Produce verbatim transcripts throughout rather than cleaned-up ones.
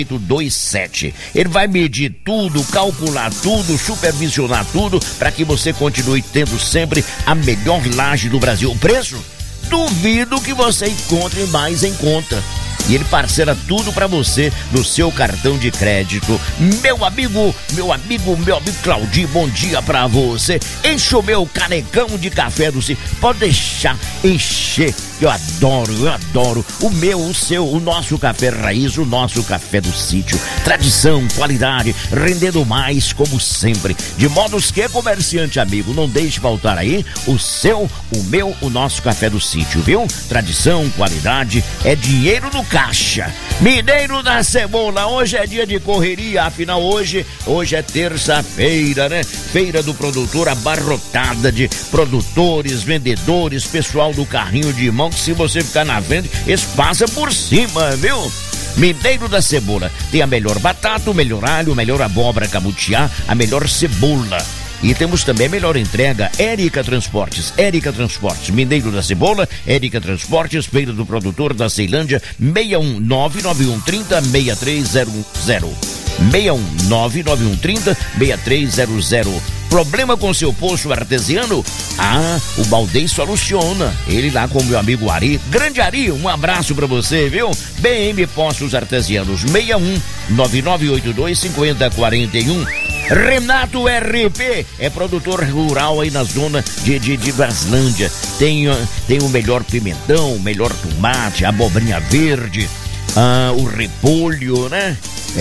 oito dois sete. Ele vai medir tudo, calcular tudo, supervisionar tudo para que você continue tendo sempre a melhor laje do Brasil. O preço? Duvido que você encontre mais em conta. E ele parcela tudo pra você no seu cartão de crédito. Meu amigo, meu amigo, meu amigo Claudinho, bom dia pra você. Enche o meu canecão de café do sítio. Pode deixar encher. Eu adoro, eu adoro. O meu, o seu, o nosso café raiz, o nosso café do sítio. Tradição, qualidade, rendendo mais como sempre. De modos que, comerciante amigo, não deixe faltar aí o seu, o meu, o nosso café do sítio, viu? Tradição, qualidade, é dinheiro no caixa. Mineiro da Cebola, hoje é dia de correria, afinal hoje, hoje é terça-feira, né? Feira do produtor abarrotada de produtores, vendedores, pessoal do carrinho de mão, que se você ficar na frente, eles passam por cima, viu? Mineiro da Cebola, tem a melhor batata, o melhor alho, o melhor abóbora camutiá, a melhor cebola. E temos também a melhor entrega, Érica Transportes, Érica Transportes, Mineiro da Cebola, Érica Transportes, Feira do Produtor da Ceilândia, seis um nove nove um três zero seis três zero zero. seis um nove nove um três zero seis três zero zero. Problema com seu poço artesiano? Ah, o Baldei soluciona. Ele lá com o meu amigo Ari. Grande Ari, um abraço pra você, viu? B M Poços Artesianos, seis um nove nove oito dois cinco zero quatro um. Renato R P é produtor rural aí na zona de, de, de Braslândia. Tem, tem o melhor pimentão, o melhor tomate, a abobrinha verde, ah, o repolho, né?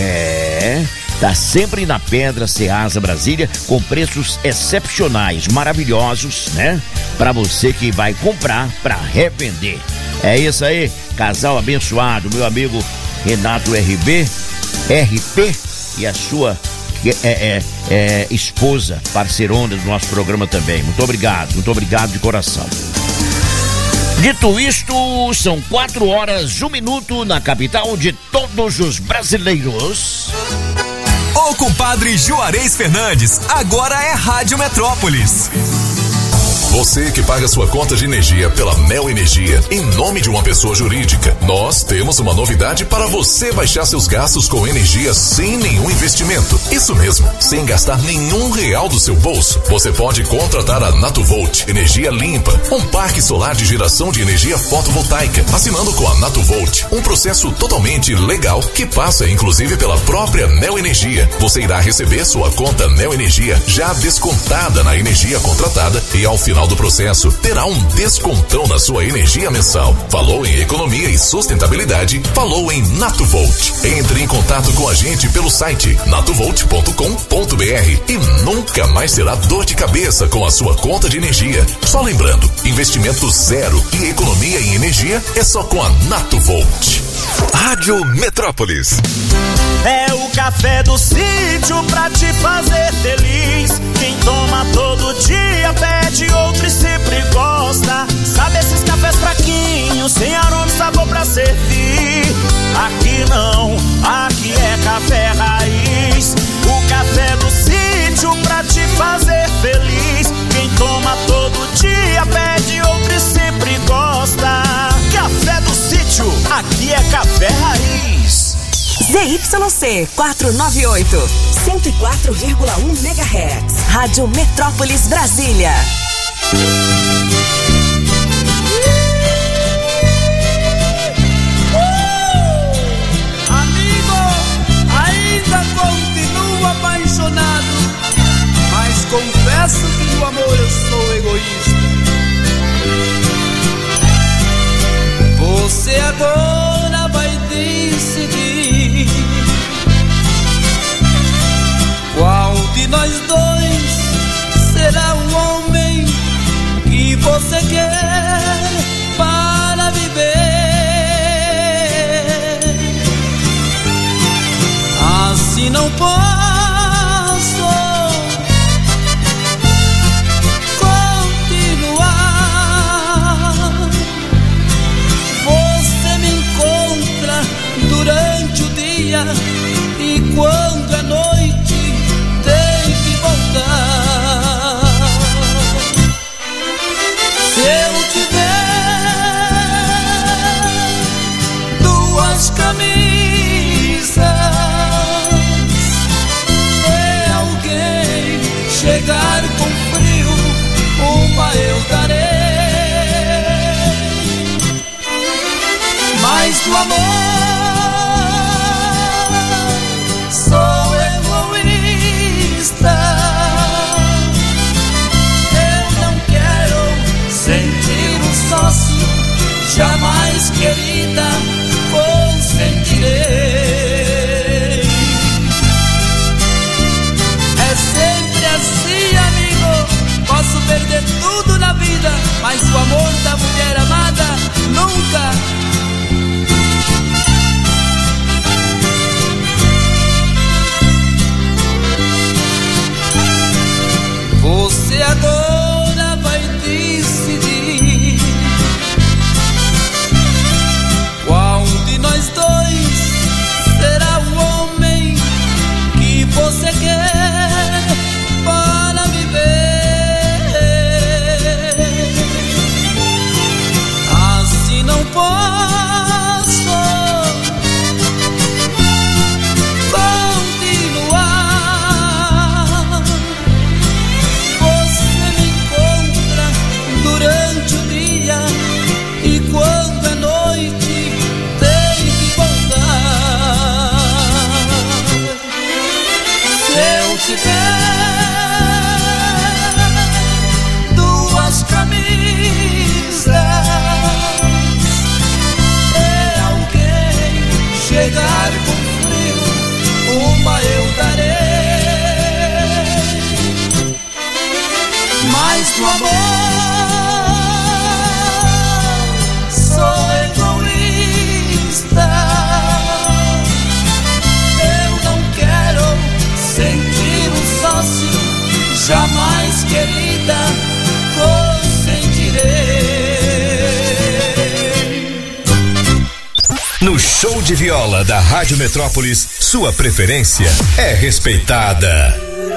É, tá sempre na Pedra Ceasa Brasília com preços excepcionais, maravilhosos, né? Pra você que vai comprar pra revender. É isso aí, casal abençoado, meu amigo Renato R B, R P e a sua É, é, é, esposa, parceirona do nosso programa também. Muito obrigado, muito obrigado de coração. Dito isto, são quatro horas, um minuto na capital de todos os brasileiros. O compadre Juarez Fernandes, agora é Rádio Metrópolis. Você que paga sua conta de energia pela Mel Energia em nome de uma pessoa jurídica, nós temos uma novidade para você baixar seus gastos com energia sem nenhum investimento. Isso mesmo, sem gastar nenhum real do seu bolso. Você pode contratar a Natuvolt Energia Limpa, um parque solar de geração de energia fotovoltaica, assinando com a Natuvolt, um processo totalmente legal que passa inclusive pela própria Mel Energia. Você irá receber sua conta Mel Energia já descontada na energia contratada e ao final do processo terá um descontão na sua energia mensal. Falou em economia e sustentabilidade, falou em Natuvolt. Entre em contato com a gente pelo site natuvolt ponto com ponto br e nunca mais terá dor de cabeça com a sua conta de energia. Só lembrando, investimento zero e economia em energia é só com a Natuvolt. Rádio Metrópolis. É o café do sítio pra te fazer feliz. Quem toma todo dia pede outro e sempre gosta. Sabe esses cafés fraquinhos, sem aroma e sabor pra servir? Aqui não, aqui é café raiz. O café do sítio pra te fazer feliz. Quem toma todo dia pede outro e sempre gosta. Café do sítio, aqui é café raiz. Z Y C quatrocentos e noventa e oito, cento e quatro vírgula um megahertz. Rádio Metrópolis Brasília. Uh! Amigo, ainda continuo apaixonado, mas confesso que no amor eu sou egoísta. Você agora vai decidir qual de nós dois será o homem que você quer para viver. Assim não posso e quando é noite tem que voltar. Se eu tiver duas camisas, no amor sou egoísta. Eu não quero sentir um sócio, jamais, querida, no show de viola da Rádio Metrópolis, sua preferência é respeitada.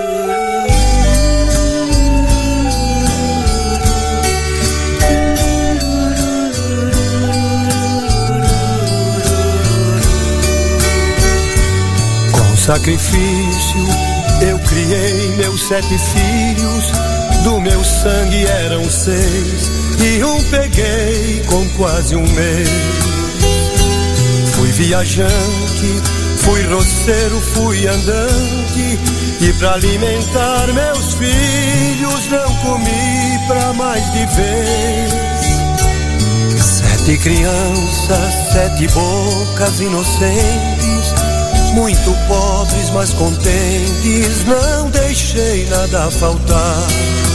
Com sacrifício eu criei meus sete filhos, do meu sangue eram seis, e um peguei com quase um mês. Fui viajante, fui roceiro, fui andante, e pra alimentar meus filhos não comi pra mais de vez. Sete crianças, sete bocas inocentes, muito pobres mas contentes, não deixei nada faltar.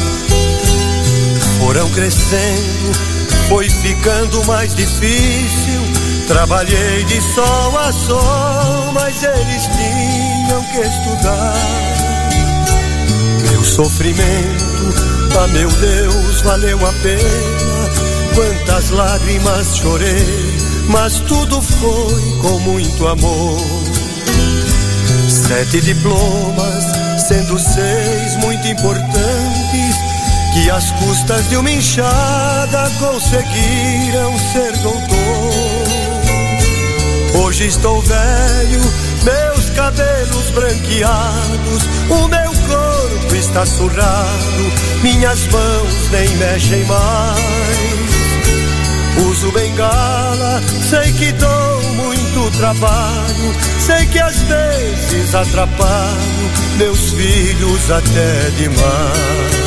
Foram crescendo, foi ficando mais difícil, trabalhei de sol a sol, mas eles tinham que estudar. Meu sofrimento, ah meu Deus, valeu a pena, quantas lágrimas chorei, mas tudo foi com muito amor. Sete diplomas, sendo seis muito importantes, que às custas de uma enxada conseguiram ser doutor. Hoje estou velho, meus cabelos branqueados, o meu corpo está surrado, minhas mãos nem mexem mais. Uso bengala, sei que dou muito trabalho, sei que às vezes atrapalho meus filhos até demais.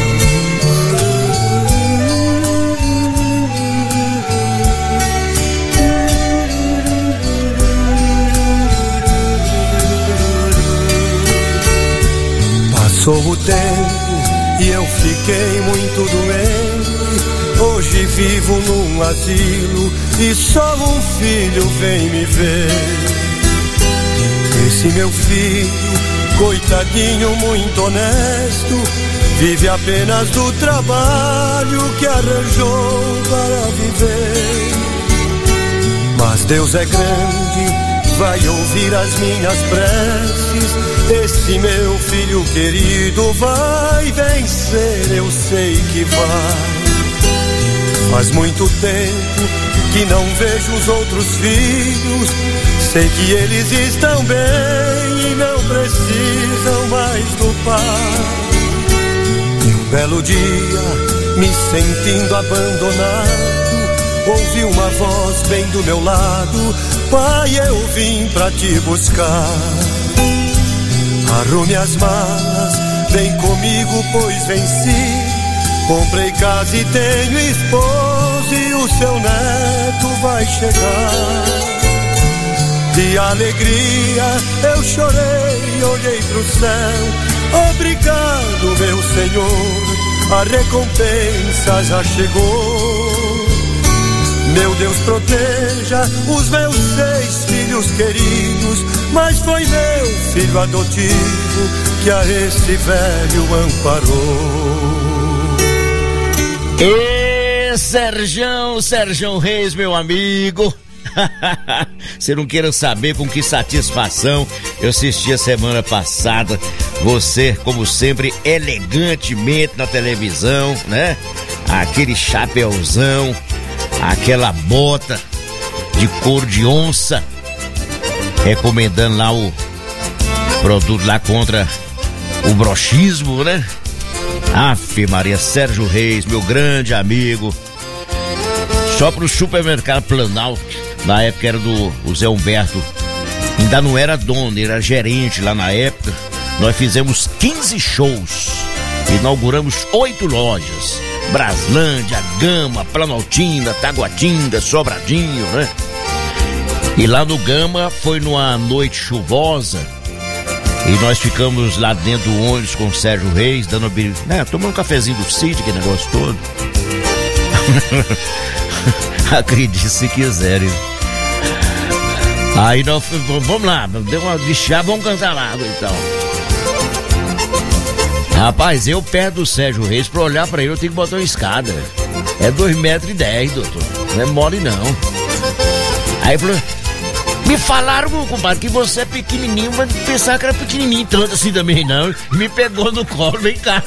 Passou o tempo e eu fiquei muito doente, hoje vivo num asilo e só um filho vem me ver. Esse meu filho, coitadinho, muito honesto, vive apenas do trabalho que arranjou para viver. Mas Deus é grande, vai ouvir as minhas preces, esse meu filho querido vai vencer, eu sei que vai. Faz muito tempo que não vejo os outros filhos, sei que eles estão bem e não precisam mais do pai. E um belo dia, me sentindo abandonado, ouvi uma voz bem do meu lado: pai, eu vim pra te buscar. Arrume as malas, vem comigo, pois venci. Comprei casa e tenho esposa e o seu neto vai chegar. De alegria eu chorei, olhei pro céu. Obrigado, meu Senhor, a recompensa já chegou. Meu Deus, proteja os meus seis filhos queridos, mas foi meu filho adotivo que a esse velho amparou. Ê, Serjão, Serjão Reis, meu amigo. Você não queira saber com que satisfação eu assisti a semana passada você, como sempre, elegantemente na televisão, né? Aquele chapeuzão, aquela bota de couro de onça, recomendando lá o produto lá contra o brochismo, né? Afe Maria, Sérgio Reis, meu grande amigo. Só pro supermercado Planalto, na época era do o Zé Humberto, ainda não era dono, era gerente lá na época. Nós fizemos quinze shows, inauguramos oito lojas: Braslândia, Gama, Planaltina, Taguatinga, Sobradinho, né? E lá no Gama foi numa noite chuvosa E nós ficamos lá dentro do ônibus com o Sérgio Reis, dando né, tomando um cafezinho do Cid, que negócio todo. Acredite se quiserem. Aí nós vamos lá, deu uma de chá, vamos cantar lá então. Rapaz, eu perto do Sérgio Reis, pra olhar pra ele eu tenho que botar uma escada. É dois metros e dez, doutor. Não é mole não. Aí falou, me falaram, meu compadre, que você é pequenininho, mas pensava que era pequenininho tanto assim também não. Me pegou no colo, vem cá.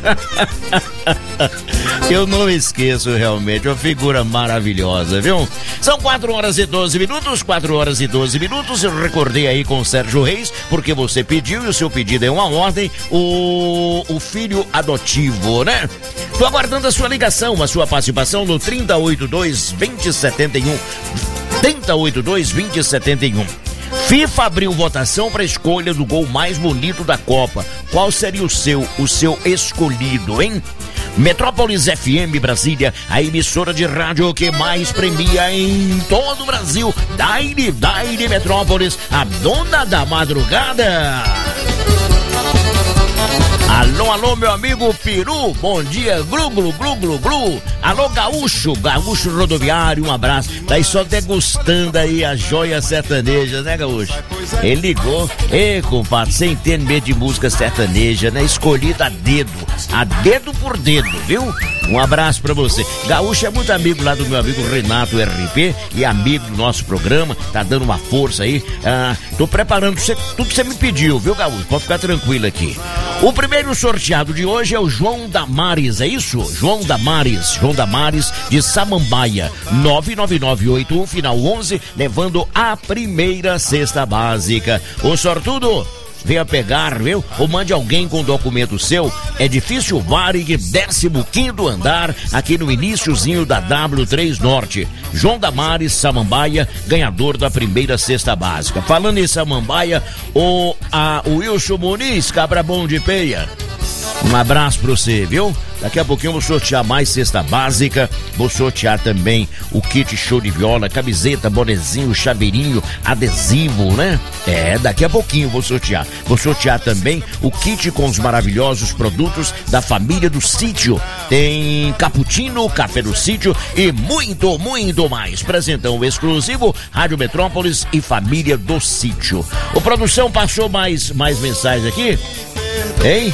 Eu não esqueço realmente, uma figura maravilhosa, viu? São quatro horas e doze minutos, quatro horas e doze minutos. Eu recordei aí com o Sérgio Reis, porque você pediu e o seu pedido é uma ordem, o, o filho adotivo, né? Tô aguardando a sua ligação, a sua participação no trinta e oito dois, vinte, setenta e um. trinta e oito dois, vinte, setenta e um. FIFA abriu votação para a escolha do gol mais bonito da Copa. Qual seria o seu, o seu escolhido, hein? Metrópolis F M Brasília, a emissora de rádio que mais premia em todo o Brasil. Daire, Daire Metrópolis, a dona da madrugada. Alô, alô, meu amigo Peru, bom dia, glu, glu, glu, glu, glu. Alô, Gaúcho, Gaúcho Rodoviário, um abraço. Tá aí só degustando aí a joia sertaneja, né, Gaúcho? Ele ligou, ei, compadre, você entende meio de música sertaneja, né? Escolhida a dedo, a dedo por dedo, viu? Um abraço pra você. Gaúcho é muito amigo lá do meu amigo Renato R P e amigo do nosso programa, tá dando uma força aí. Ah, tô preparando você, tudo que você me pediu, viu, Gaúcho? Pode ficar tranquilo aqui. O primeiro sorteado de hoje é o João Damares, é isso? João Damares, João Damares de Samambaia, nove nove nove oito um, final onze, levando a primeira cesta básica. O sortudo, venha pegar, viu? Ou mande alguém com documento seu. É difícil Varig, décimo quinto andar, aqui no iniciozinho da W três Norte. João Damares, Samambaia, ganhador da primeira cesta básica. Falando em Samambaia, o, a, o Wilson Muniz, cabra bom de peia. Um abraço pra você, viu? Daqui a pouquinho eu vou sortear mais cesta básica, vou sortear também o kit show de viola, camiseta, bonezinho, chaveirinho, adesivo, né? É, daqui a pouquinho eu vou sortear. Vou sortear também o kit com os maravilhosos produtos da família do sítio. Tem cappuccino, café do sítio e muito, muito mais. Presentão exclusivo, Rádio Metrópolis e família do sítio. O produção passou mais, mais mensagens aqui? Hein?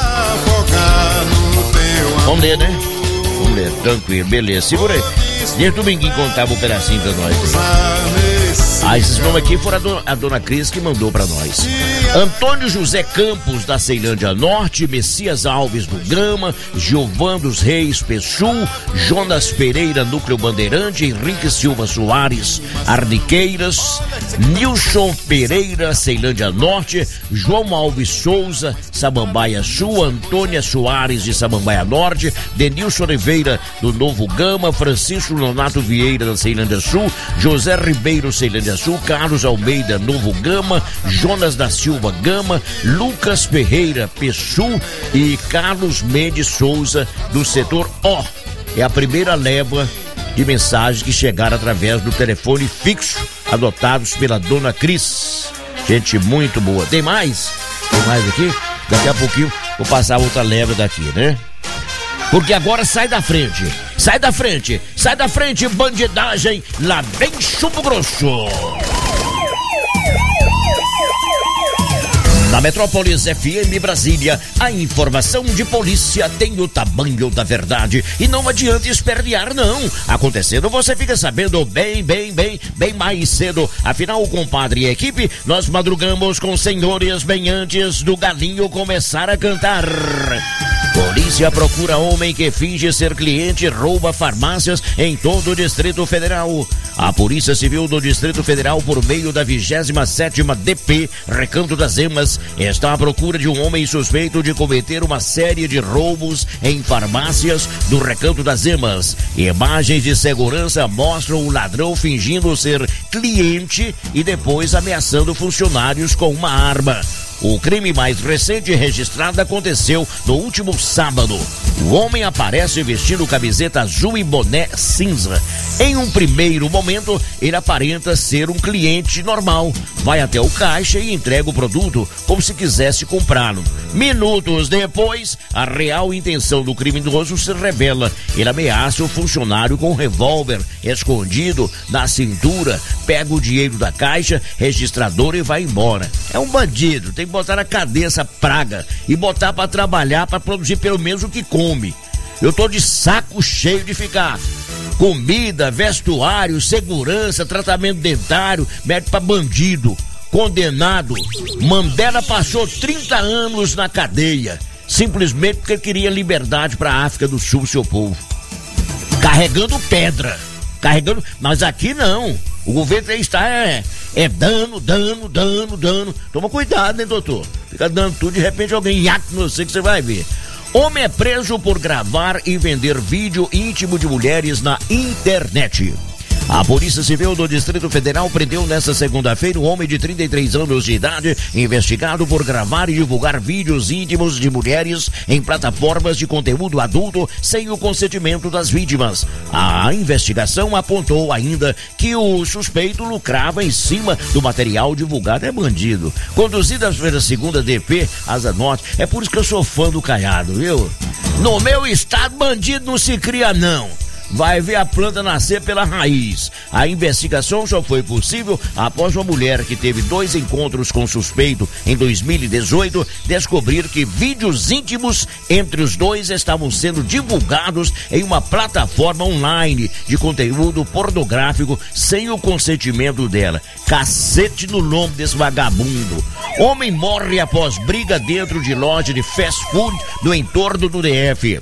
Vamos ler, né? Vamos ler, tranquilo, beleza. Segura aí. Deixa o Dominguinho contava um pedacinho pra nós. Ah, esses nomes aqui foram a dona, a dona Cris que mandou pra nós. Antônio José Campos, da Ceilândia Norte, Messias Alves do Grama, Giovan dos Reis Pessul, Jonas Pereira, Núcleo Bandeirante, Henrique Silva Soares, Arniqueiras, Nilson Pereira, Ceilândia Norte, João Alves Souza, Samambaia Sul, Antônia Soares de Samambaia Norte, Denilson Oliveira do Novo Gama, Francisco Nonato Vieira da Ceilândia Sul, José Ribeiro Ceilândia Sul, Carlos Almeida Novo Gama, Jonas da Silva Gama, Lucas Ferreira Pessul e Carlos Mendes Souza do setor O. É a primeira leva de mensagens que chegaram através do telefone fixo adotados pela dona Cris. Gente muito boa. Tem mais? Tem mais aqui? Daqui a pouquinho vou passar outra leva daqui, né? Porque agora sai da frente, sai da frente, sai da frente, bandidagem, lá vem chumbo grosso. Na Metrópolis F M Brasília, a informação de polícia tem o tamanho da verdade e não adianta espernear, não. Acontecendo, você fica sabendo bem, bem, bem, bem mais cedo. Afinal, compadre e equipe, nós madrugamos com senhores bem antes do galinho começar a cantar. Polícia procura homem que finge ser cliente e rouba farmácias em todo o Distrito Federal. A Polícia Civil do Distrito Federal, por meio da vigésima sétima D P, Recanto das Emas, está à procura de um homem suspeito de cometer uma série de roubos em farmácias do Recanto das Emas. Imagens de segurança mostram o ladrão fingindo ser cliente e depois ameaçando funcionários com uma arma. O crime mais recente registrado aconteceu no último sábado. O homem aparece vestindo camiseta azul e boné cinza. Em um primeiro momento, momento, ele aparenta ser um cliente normal. Vai até o caixa e entrega o produto como se quisesse comprá-lo. Minutos depois, a real intenção do criminoso se revela. Ele ameaça o funcionário com um revólver escondido na cintura, pega o dinheiro da caixa registradora e vai embora. É um bandido, tem que botar na cadeia essa praga e botar pra trabalhar, pra produzir pelo menos o que come. Eu tô de saco cheio de ficar comida, vestuário, segurança, tratamento dentário, médico pra bandido, condenado. Mandela passou trinta anos na cadeia, simplesmente porque queria liberdade pra África do Sul, seu povo. Carregando pedra, carregando, mas aqui não. O governo está é, é dano, dano, dano, dano. Toma cuidado, hein, doutor? Fica dando tudo, de repente alguém iaca em você que você vai ver. Homem é preso por gravar e vender vídeo íntimo de mulheres na internet. A Polícia Civil do Distrito Federal prendeu nesta segunda-feira um homem de trinta e três anos de idade, investigado por gravar e divulgar vídeos íntimos de mulheres em plataformas de conteúdo adulto sem o consentimento das vítimas. A investigação apontou ainda que o suspeito lucrava em cima do material divulgado. É bandido. Conduzida pela segunda D P, Asa Norte, é por isso que eu sou fã do Caiado, viu? No meu estado, bandido não se cria, não. Vai ver a planta nascer pela raiz. A investigação só foi possível após uma mulher que teve dois encontros com o suspeito em dois mil e dezoito descobrir que vídeos íntimos entre os dois estavam sendo divulgados em uma plataforma online de conteúdo pornográfico sem o consentimento dela. Cacete no lombo desse vagabundo. Homem morre após briga dentro de loja de fast food no entorno do D F.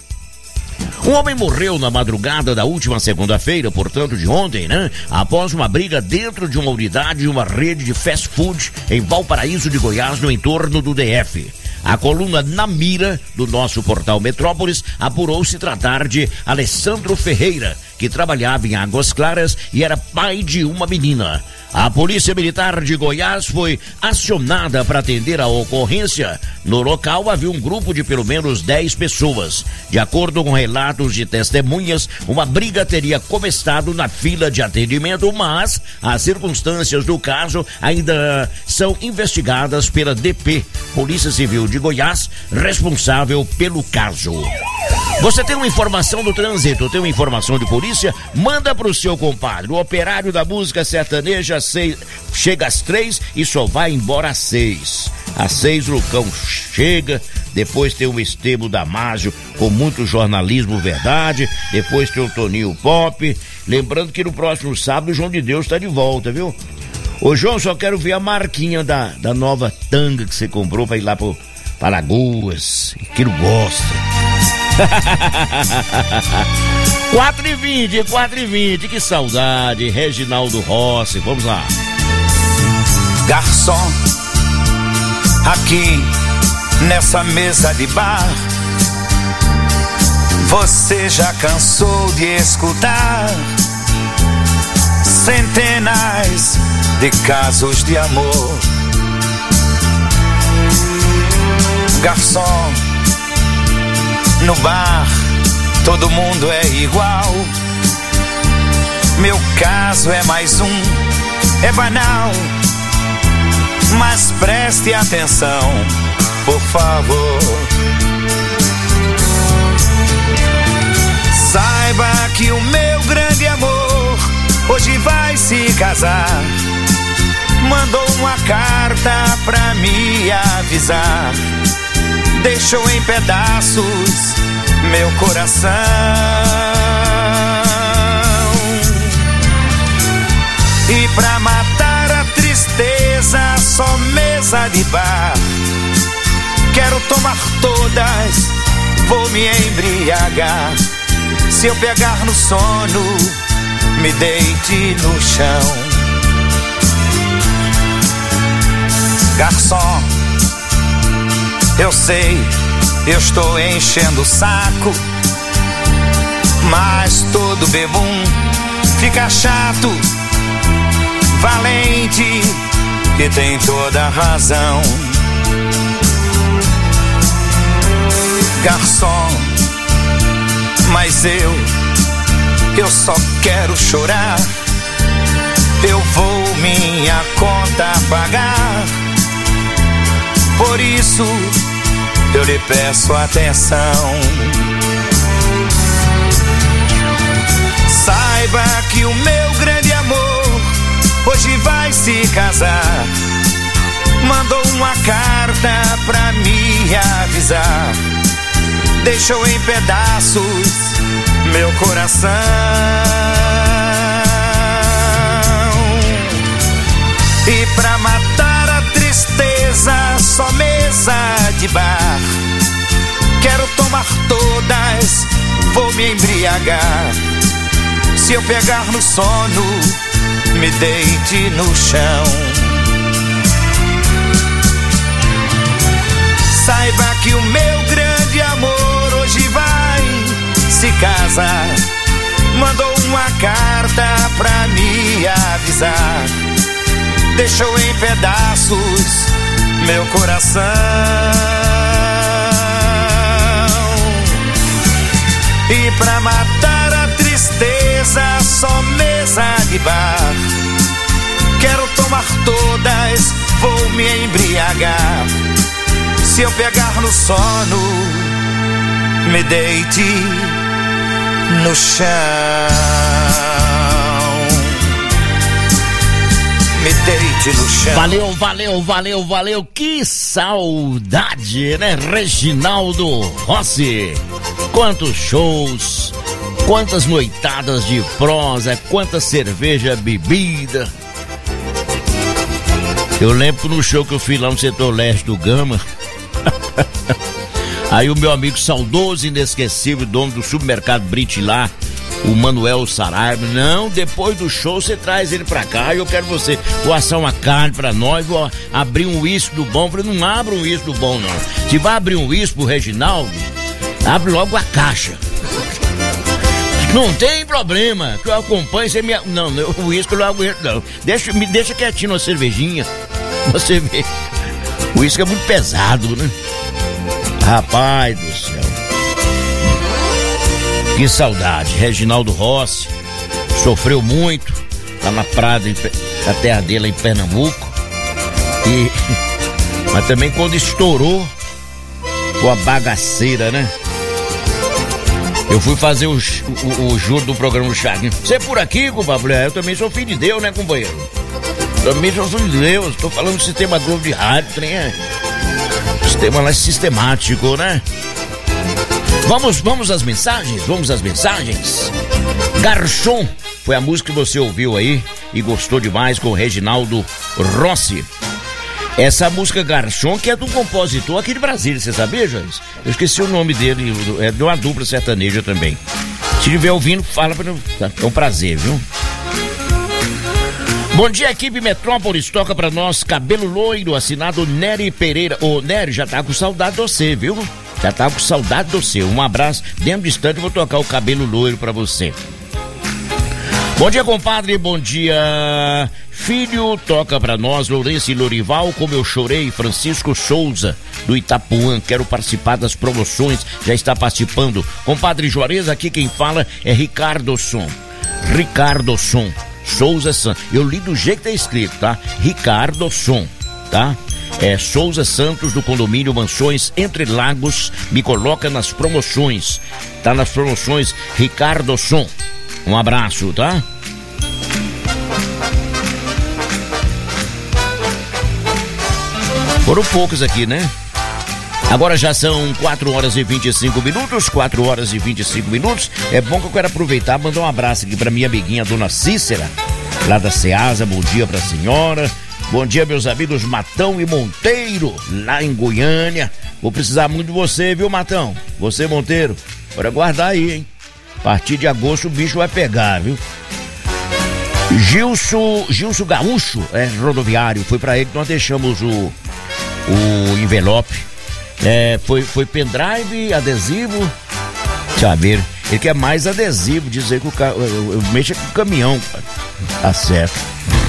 Um homem morreu na madrugada da última segunda-feira, portanto de ontem, né? Após uma briga dentro de uma unidade de uma rede de fast food em Valparaíso de Goiás, no entorno do D F. A coluna Na Mira do nosso portal Metrópolis apurou se tratar de Alessandro Ferreira, que trabalhava em Águas Claras e era pai de uma menina. A Polícia Militar de Goiás foi acionada para atender a ocorrência. No local havia um grupo de pelo menos dez pessoas. De acordo com relatos de testemunhas, uma briga teria começado na fila de atendimento, mas as circunstâncias do caso ainda são investigadas pela D P, Polícia Civil de Goiás, responsável pelo caso. Você tem uma informação do trânsito, tem uma informação de polícia? Manda pro seu compadre. O operário da música sertaneja seis, chega às três e só vai embora às seis. Às seis, Lucão chega, depois tem o Esteban Damasio com muito jornalismo verdade, depois tem o Toninho Pop. Lembrando que no próximo sábado o João de Deus está de volta, viu? Ô João, só quero ver a marquinha da, da nova tanga que você comprou para ir lá pro para Lagoas, que não gosta. quatro e vinte, quatro e vinte, que saudade, Reginaldo Rossi, vamos lá. Garçom, aqui nessa mesa de bar, você já cansou de escutar centenas de casos de amor. Garçom, no bar todo mundo é igual. Meu caso é mais um, é banal, mas preste atenção, por favor. Saiba que o meu grande amor hoje vai se casar. Mandou uma carta pra me avisar. Deixou em pedaços meu coração. E pra matar a tristeza, só mesa de bar. Quero tomar todas, vou me embriagar. Se eu pegar no sono, me deite no chão. Garçom, eu sei, eu estou enchendo o saco, mas todo bebum fica chato. Valente, que tem toda a razão. Garçom, mas eu, eu só quero chorar. eu vou minha conta pagar. Por isso eu lhe peço atenção. Saiba que o meu grande amor hoje vai se casar. Mandou uma carta pra me avisar. Deixou em pedaços meu coração. E pra matar a tristeza, só mesa de bar. Quero tomar todas, vou me embriagar. Se eu pegar no sono, me deite no chão. Saiba que o meu grande amor hoje vai se casar. Mandou uma carta pra me avisar. Deixou em pedaços meu coração. E pra matar a tristeza, só mesa de bar. Quero tomar todas, vou me embriagar. Se eu pegar no sono, me deite no chão. Me deite no chão. Valeu, valeu, valeu, valeu. Que saudade, né? Reginaldo Rossi. Quantos shows, quantas noitadas de prosa, quanta cerveja bebida. Eu lembro no show que eu fui lá no setor leste do Gama. Aí o meu amigo saudoso, inesquecível, dono do supermercado Brite lá, o Manuel Saraiva, não, depois do show você traz ele pra cá e eu quero você, vou assar uma carne pra nós, vou abrir um uísque do bom. Eu falei, não abra um uísque do bom não, se vai abrir um uísque pro Reginaldo, abre logo a caixa. Não tem problema, que eu acompanho, você me... Não, o uísque eu não aguento não, deixa, me deixa quietinho uma cervejinha, você vê, o uísque é muito pesado, né? Rapaz do céu. Que saudade. Reginaldo Rossi sofreu muito. Tá na Prada, na terra dele em Pernambuco. E... Mas também quando estourou, com a bagaceira, né? Eu fui fazer o, o, o juro do programa do Chaguinho. Você é por aqui, compadre? Eu também sou filho de Deus, né, companheiro? Também sou filho de Deus. Tô falando do sistema novo de rádio, trem é... Sistema lá sistemático, né? Vamos, vamos às mensagens? Vamos às mensagens? Garçom foi a música que você ouviu aí e gostou demais com o Reginaldo Rossi. Essa música Garçom que é de um compositor aqui de Brasília, você sabia, Joyce? Eu esqueci o nome dele, é de uma dupla sertaneja também. Se estiver ouvindo, fala pra mim, é um prazer, viu? Bom dia, equipe Metrópolis, toca pra nós Cabelo Loiro, assinado Nery Pereira. Ô, Nery, já tá com saudade de você, viu? Já tá com saudade de você. Um abraço, dentro do instante eu vou tocar o Cabelo Loiro pra você. Bom dia, compadre, bom dia, filho, toca pra nós Lourenço e Lorival, Como Eu Chorei, Francisco Souza, do Itapuã, quero participar das promoções, já está participando. Compadre Juarez, aqui quem fala é Ricardo Som, Ricardo Som. Souza Santos, eu li do jeito que tá escrito, tá? Ricardo Som, tá? É Souza Santos do condomínio Mansões Entre Lagos, me coloca nas promoções, tá nas promoções Ricardo Som, um abraço, tá? Foram poucos aqui, né? Agora já são quatro horas e vinte e cinco minutos, quatro horas e vinte e cinco minutos. É bom que eu quero aproveitar e mandar um abraço aqui pra minha amiguinha, dona Cícera, lá da Ceasa. Bom dia pra senhora. Bom dia, meus amigos Matão e Monteiro, lá em Goiânia. Vou precisar muito de você, viu, Matão? Você, Monteiro, bora guardar aí, hein? A partir de agosto o bicho vai pegar, viu? Gilson, Gilson Gaúcho, é rodoviário, foi pra ele que nós deixamos o, o envelope. É, foi, foi pendrive, adesivo, deixa eu ver, ele quer mais adesivo, dizer que o ca... eu, eu, eu mexo com o caminhão, cara. Tá certo.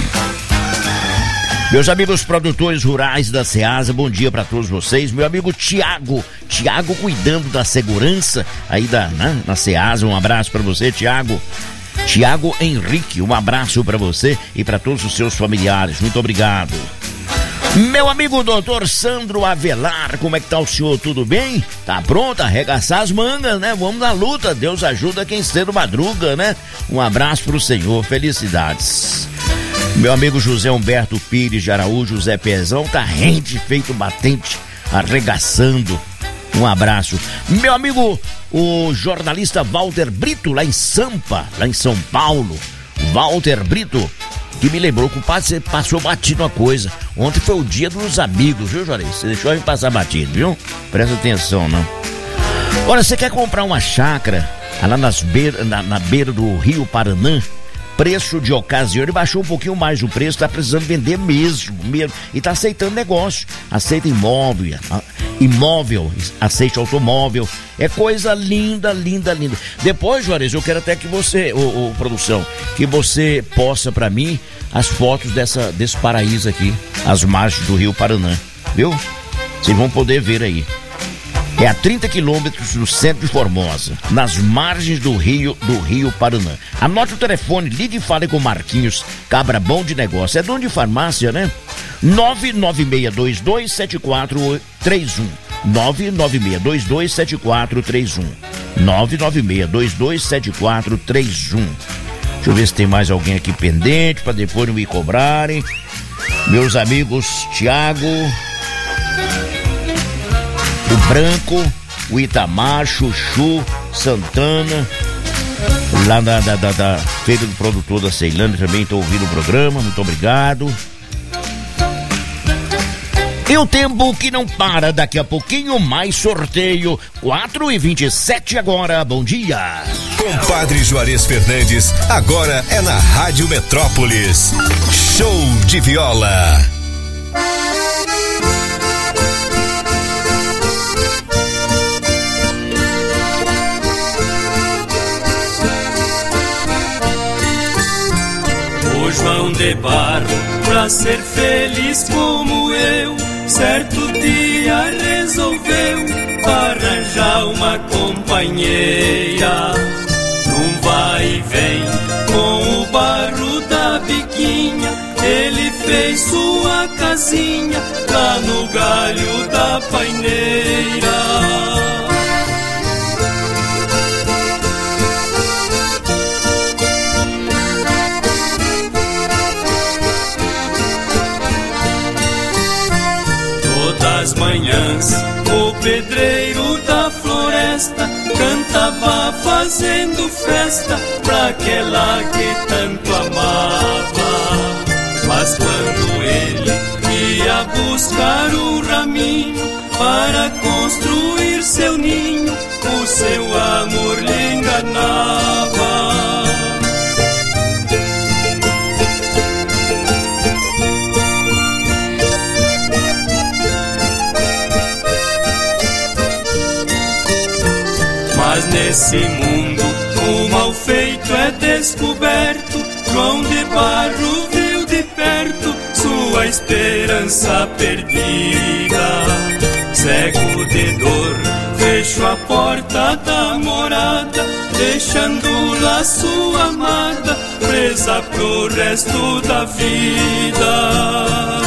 Meus amigos produtores rurais da Ceasa, bom dia pra todos vocês. Meu amigo Tiago, Tiago cuidando da segurança aí da, né, na Ceasa, um abraço pra você, Tiago. Tiago Henrique, um abraço para você e para todos os seus familiares. Muito obrigado. Meu amigo doutor Sandro Avelar, como é que tá o senhor? Tudo bem? Tá pronto a arregaçar as mangas, né? Vamos na luta, Deus ajuda quem cedo madruga, né? Um abraço pro senhor, felicidades. Meu amigo José Humberto Pires de Araújo, Zé Pezão, tá rente, feito batente, arregaçando. Um abraço. Meu amigo, o jornalista Walter Brito, lá em Sampa, lá em São Paulo. Walter Brito, que me lembrou que o padre passou batido uma coisa. Ontem foi o dia dos amigos, viu, Juarez? Você deixou eu passar batido, viu? Presta atenção, não. Olha, você quer comprar uma chácara lá nas beira, na, na beira do Rio Paranã? Preço de ocasião, ele baixou um pouquinho mais o preço, tá precisando vender mesmo, mesmo. E tá aceitando negócio. Aceita imóvel, imóvel, aceita automóvel. É coisa linda, linda, linda. Depois, Juarez, eu quero até que você, ô, ô, produção, que você possa pra mim as fotos dessa, desse paraíso aqui, as margens do Rio Paranã, viu? Vocês vão poder ver aí. É a trinta quilômetros do centro de Formosa, nas margens do rio, do Rio Paranã. Anote o telefone, ligue e fale com Marquinhos Cabra, bom de negócio. É dono de farmácia, né? nove nove seis dois dois sete quatro três um. nove nove seis dois dois sete quatro três um. nove nove seis dois dois sete quatro três um. Deixa eu ver se tem mais alguém aqui pendente, para depois não me cobrarem. Meus amigos Tiago, o Branco, o Itamar, Chuchu, Santana, lá da, da, da, da Feira do Produtor da Ceilândia também estão ouvindo o programa, muito obrigado. E o tempo que não para, daqui a pouquinho mais sorteio, quatro e vinte e sete agora, bom dia. Compadre Juarez Fernandes, agora é na Rádio Metrópolis. Show de viola. O João de Barro, pra ser feliz como eu, certo dia resolveu arranjar uma companheira. Num vai e vem com o barro da biquinha, ele fez sua casinha lá no galho da paineira. Todas as manhãs, o pedreiro da floresta cantava fazendo festa pra aquela que tanto amava. Mas quando ele ia buscar o raminho para construir seu ninho, o seu amor lhe enganava. Mas nesse mundo o mal feito é descoberto. João de Barro viu de perto sua esperança perdida. Cego de dor, fechou a porta da morada, deixando lá sua amada presa pro resto da vida.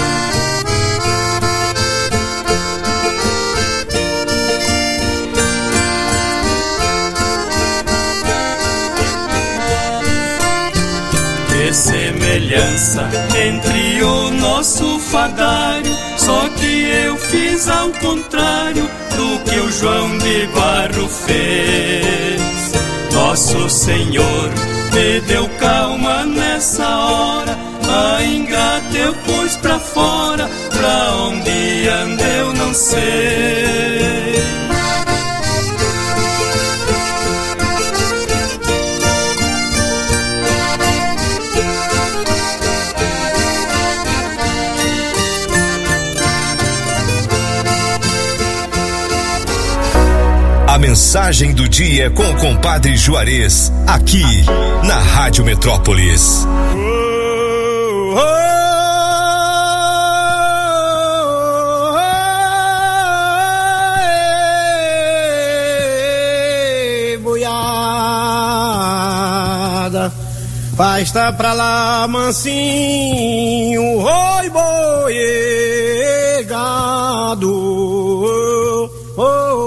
Semelhança entre o nosso fadário, só que eu fiz ao contrário do que o João de Barro fez. Nosso Senhor me deu calma nessa hora, a ingrata eu pus pra fora, pra onde anda eu não sei. A mensagem do dia com o compadre Juarez, aqui na Rádio Metrópolis. Oh, oh, oh, boiada, Pasta pra lá, mansinho, oi, boi, gado, oh,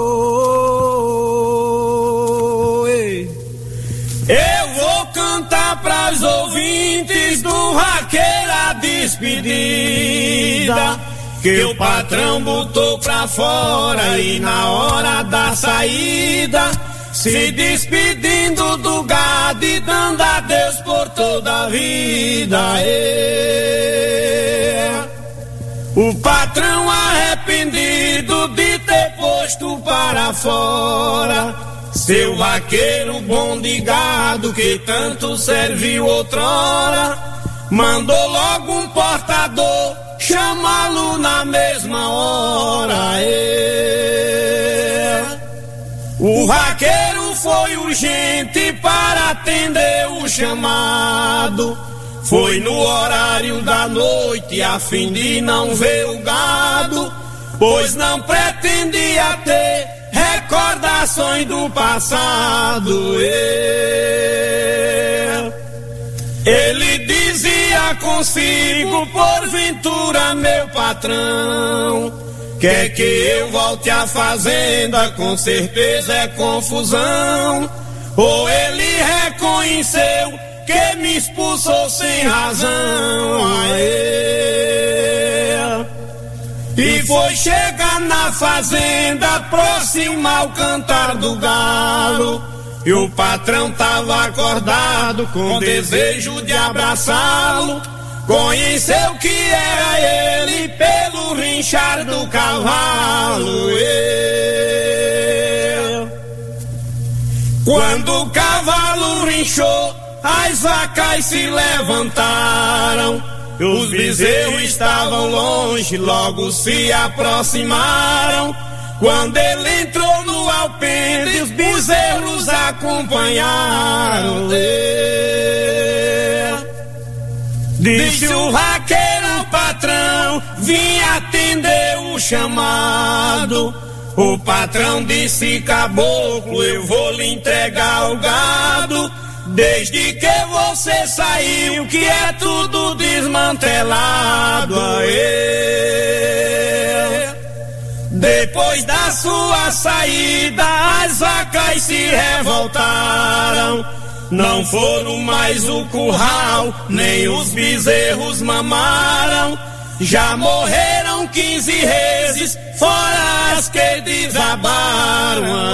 oh, oh, ei. Eu vou cantar pras ouvintes do Vaqueiro a despedida, que o patrão botou pra fora e na hora da saída, se despedindo do gado e dando adeus por toda a vida. É. O patrão arrependido de ter posto para fora seu vaqueiro bom de gado que tanto serviu outrora, mandou logo um portador chamá-lo na mesma hora. É. O vaqueiro foi urgente para atender o chamado, foi no horário da noite a fim de não ver o gado, pois não pretendia ter recordações do passado. É. Ele dizia consigo, porventura, meu patrão, quer que eu volte à fazenda, com certeza é confusão. Ou ele reconheceu que me expulsou sem razão. Aê. E foi chegar na fazenda, aproximar o cantar do galo, e o patrão tava acordado com desejo de abraçá-lo. Conheceu que era ele pelo rinchar do cavalo. É. Quando o cavalo rinchou, as vacas se levantaram, os bezerros estavam longe, logo se aproximaram. Quando ele entrou no alpendre, os bezerros acompanharam. É. Disse o vaqueiro patrão, vim atender o chamado. O patrão disse, caboclo, eu vou lhe entregar o gado, desde que você saiu, que é tudo desmantelado. Aê. Depois da sua saída, as vacas se revoltaram, não foram mais o curral, nem os bezerros mamaram. Já morreram quinze reses, fora as que desabaram.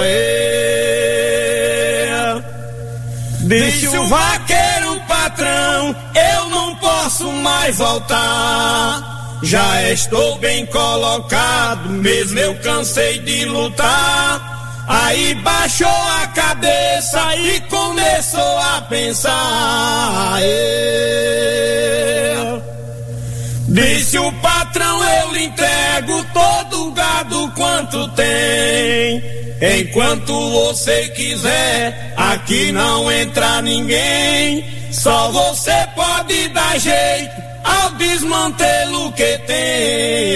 Aê. Disse o vaqueiro patrão, eu não posso mais voltar, já estou bem colocado, mesmo eu cansei de lutar. Aí baixou a cabeça e começou a pensar. Aê. Disse o patrão, eu lhe entrego todo o gado quanto tem, enquanto você quiser, aqui não entra ninguém. Só você pode dar jeito ao desmantelo que tem.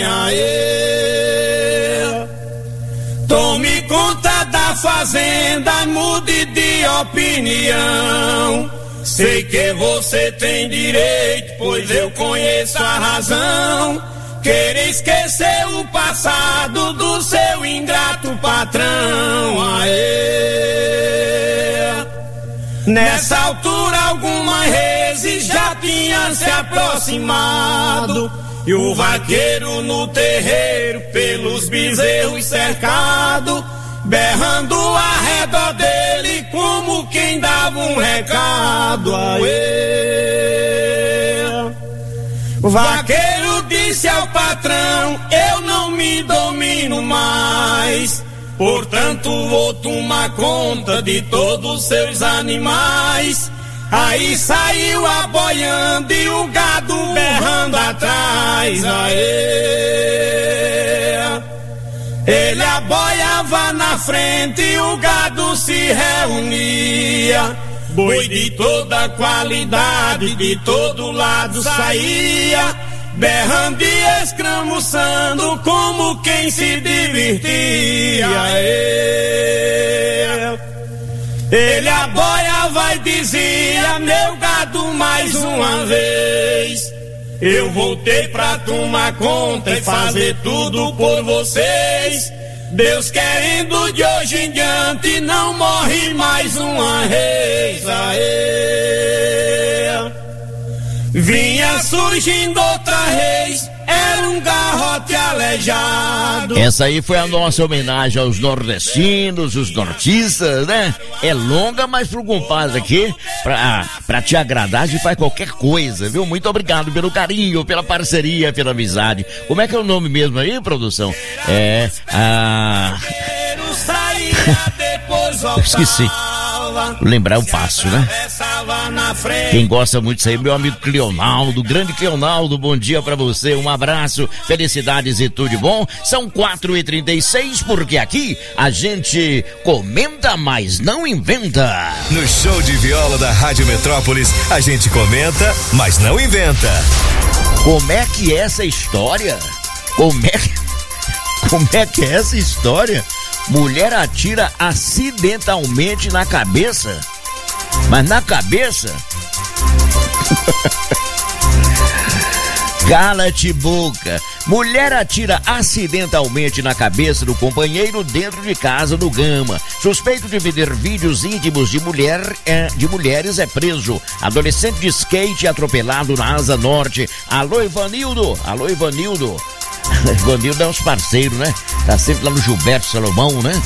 Aê. Tome conta da fazenda, mude de opinião. Sei que você tem direito, pois eu conheço a razão. Querer esquecer o passado do seu ingrato patrão. Aê. Nessa altura algumas reses já tinham se aproximado, e o vaqueiro no terreiro pelos bezerros cercado, berrando ao redor dele como quem dava um recado. Aê. O vaqueiro disse ao patrão, eu não me domino mais, portanto vou tomar conta de todos os seus animais. Aí saiu aboiando e o gado berrando atrás. Aê. Ele aboiava na frente e o gado se reunia, boi de toda qualidade de todo lado saía, berrando e escramuçando como quem se divertia. Aê. Ele aboiava e dizia, meu gado errado mais uma vez. Eu voltei pra tomar conta e fazer tudo por vocês. Deus querendo, de hoje em diante não morre mais uma vez. Aê. Vinha surgindo outra vez, era um garrote aleijado. Essa aí foi a nossa homenagem aos nordestinos, os nortistas, né? É longa, mas pro compadre aqui, pra, pra te agradar, a gente faz qualquer coisa, viu? Muito obrigado pelo carinho, pela parceria, pela amizade. Como é que é o nome mesmo aí, produção? É, a... Esqueci. Lembrar o passo, né? Quem gosta muito disso aí, meu amigo Cleonaldo, grande Cleonaldo, bom dia pra você, um abraço, felicidades e tudo de bom. São quatro e trinta e seis, porque aqui a gente comenta, mas não inventa. No show de viola da Rádio Metrópolis, a gente comenta, mas não inventa. Como é que é essa história? Como é que, como é que é essa história? Mulher atira acidentalmente na cabeça. Mas na cabeça? Cala-te boca. Mulher atira acidentalmente na cabeça do companheiro dentro de casa no Gama. Suspeito de vender vídeos íntimos de, mulher, é, de mulheres é preso. Adolescente de skate atropelado na Asa Norte. Alô, Ivanildo. Alô, Ivanildo. Ivanildo é uns parceiros, né? Tá sempre lá no Gilberto Salomão, né?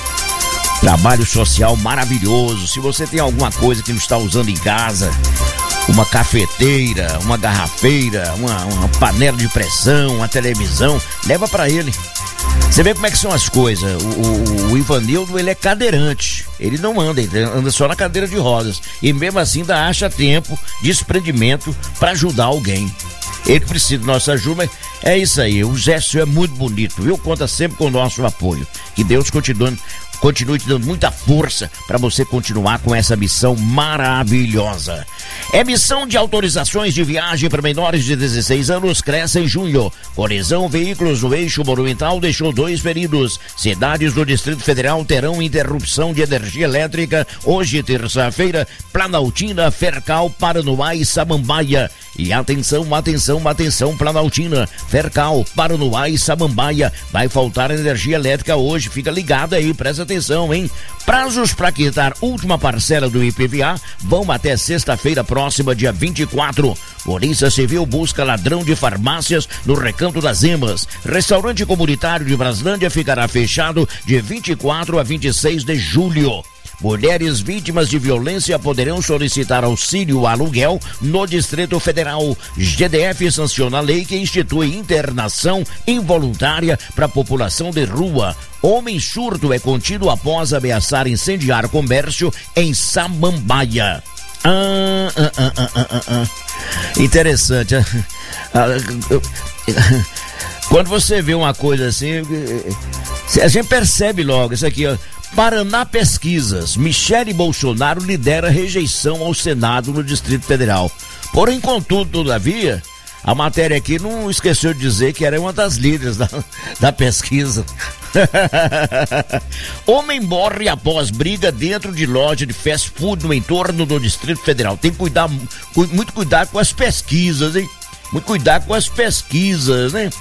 Trabalho social maravilhoso. Se você tem alguma coisa que não está usando em casa, uma cafeteira, uma garrafeira, uma, uma panela de pressão, uma televisão, leva pra ele. Você vê como é que são as coisas. O, o, o Ivanildo, ele é cadeirante. Ele não anda, ele anda só na cadeira de rodas. E mesmo assim ainda acha tempo de desprendimento para ajudar alguém. Ele precisa de nossa ajuda. É isso aí, o gesto é muito bonito, viu? Conta sempre com o nosso apoio. Que Deus continue, continue te dando muita força para você continuar com essa missão maravilhosa. Emissão de autorizações de viagem para menores de dezesseis anos cresce em junho. Colisão veículos no eixo monumental deixou dois feridos. Cidades do Distrito Federal terão interrupção de energia elétrica hoje, terça-feira. Planaltina, Fercal, Paranoá e Samambaia. E atenção, atenção, atenção, Planaltina, Fercal, Paranoá e Samambaia. Vai faltar energia elétrica hoje, fica ligado aí, presta atenção, hein? Prazos para quitar última parcela do I P V A vão até sexta-feira próxima, dia vinte e quatro. Polícia Civil busca ladrão de farmácias no Recanto das Emas. Restaurante comunitário de Braslândia ficará fechado de vinte e quatro a vinte e seis de julho. Mulheres vítimas de violência poderão solicitar auxílio aluguel no Distrito Federal. G D F sanciona a lei que institui internação involuntária para a população de rua. Homem surdo é contido após ameaçar incendiar comércio em Samambaia. Ah, ah, ah, ah, ah, ah. Interessante. Quando você vê uma coisa assim, a gente percebe logo isso aqui, ó. Paraná Pesquisas. Michele Bolsonaro lidera rejeição ao Senado no Distrito Federal. Porém, contudo, todavia, a matéria aqui não esqueceu de dizer que era uma das líderes da, da pesquisa. Homem morre após briga dentro de loja de fast food no entorno do Distrito Federal. Tem que cuidar, muito cuidado com as pesquisas, hein? Muito cuidado com as pesquisas, né?